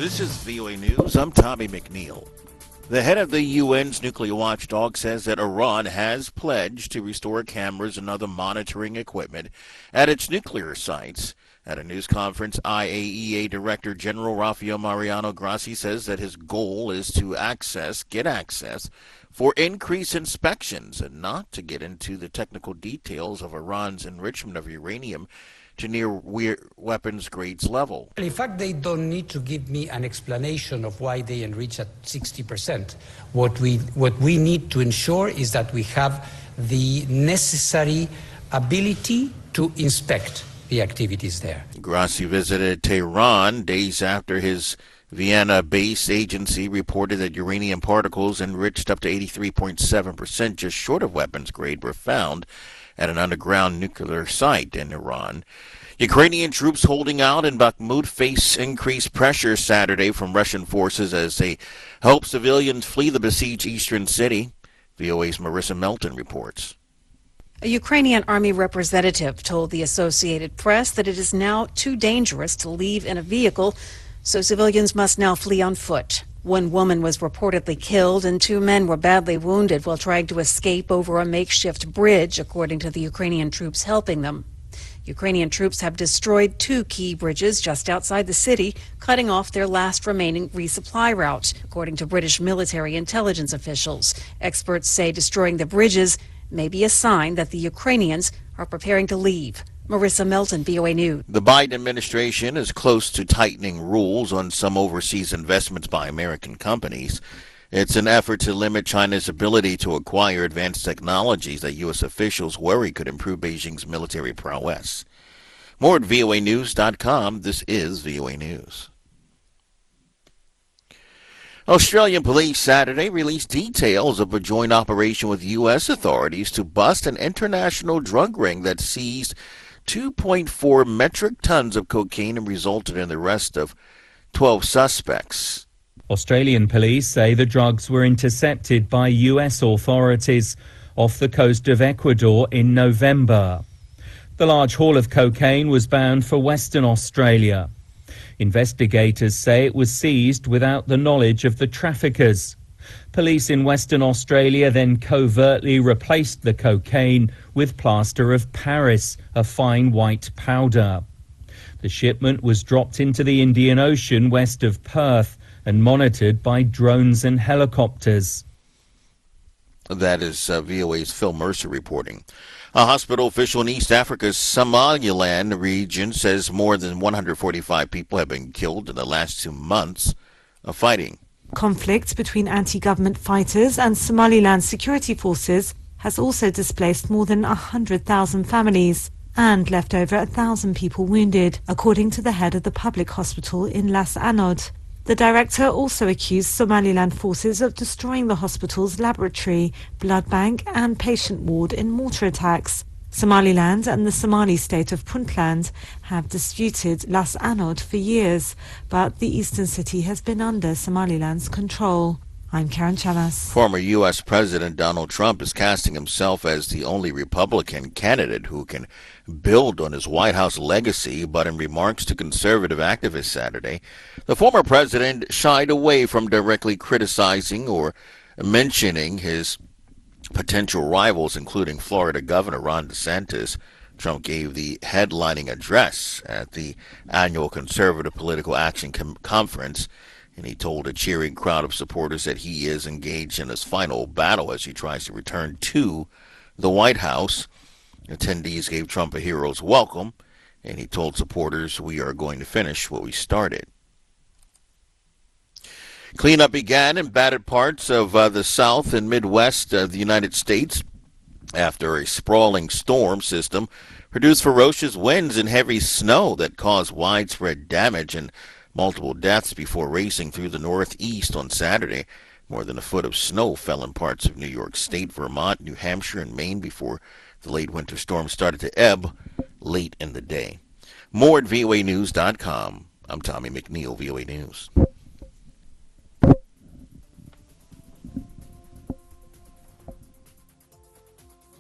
This is VOA News. I'm Tommy McNeil. The head of the UN's nuclear watchdog says that Iran has pledged to restore cameras and other monitoring equipment at its nuclear sites. At a news conference, IAEA Director General Rafael Mariano Grossi says that his goal is to get access for increased inspections and not to get into the technical details of Iran's enrichment of uranium to near weapons grades level. In fact, they don't need to give me an explanation of why they enrich at 60%. What we need to ensure is that we have the necessary ability to inspect the activities there. Grossi visited Tehran days after his Vienna-based agency reported that uranium particles enriched up to 83.7%, just short of weapons grade, were found at an underground nuclear site in Iran. Ukrainian troops holding out in Bakhmut face increased pressure Saturday from Russian forces as they help civilians flee the besieged eastern city. VOA's Marissa Melton reports. A Ukrainian army representative told the Associated Press that it is now too dangerous to leave in a vehicle, so civilians must now flee on foot. One woman was reportedly killed and 2 men were badly wounded while trying to escape over a makeshift bridge, according to the Ukrainian troops helping them. Ukrainian troops have destroyed 2 key bridges just outside the city, cutting off their last remaining resupply route, according to British military intelligence officials. Experts say destroying the bridges may be a sign that the Ukrainians are preparing to leave. Marissa Melton, VOA News. The Biden administration is close to tightening rules on some overseas investments by American companies. It's an effort to limit China's ability to acquire advanced technologies that U.S. officials worry could improve Beijing's military prowess. More at voanews.com. This is VOA News. Australian police Saturday released details of a joint operation with U.S. authorities to bust an international drug ring that seized 2.4 metric tons of cocaine and resulted in the arrest of 12 suspects. Australian police say the drugs were intercepted by U.S. authorities off the coast of Ecuador in November. The large haul of cocaine was bound for Western Australia. Investigators say it was seized without the knowledge of the traffickers. Police in Western Australia then covertly replaced the cocaine with plaster of Paris, a fine white powder. The shipment was dropped into the Indian Ocean west of Perth and monitored by drones and helicopters. That is VOA's Phil Mercer reporting. A hospital official in East Africa's Somaliland region says more than 145 people have been killed in the last 2 months of fighting. Conflict between anti-government fighters and Somaliland security forces has also displaced more than 100,000 families and left over 1,000 people wounded, according to the head of the public hospital in Las Anod. The director also accused Somaliland forces of destroying the hospital's laboratory, blood bank and patient ward in mortar attacks. Somaliland and the Somali state of Puntland have disputed Las Anod for years, but the eastern city has been under Somaliland's control. I'm Karen Chamas. Former U.S. President Donald Trump is casting himself as the only Republican candidate who can build on his White House legacy, but in remarks to conservative activists Saturday, the former president shied away from directly criticizing or mentioning his potential rivals, including Florida Governor Ron DeSantis. Trump gave the headlining address at the annual Conservative Political Action Conference, and he told a cheering crowd of supporters that he is engaged in his final battle as he tries to return to the White House. Attendees gave Trump a hero's welcome, and he told supporters, "We are going to finish what we started." Cleanup began in battered parts of the South and Midwest of the United States after a sprawling storm system produced ferocious winds and heavy snow that caused widespread damage and multiple deaths before racing through the Northeast on Saturday. More than a foot of snow fell in parts of New York State, Vermont, New Hampshire, and Maine before the late winter storm started to ebb late in the day. More at voanews.com. I'm Tommy McNeil, VOA News.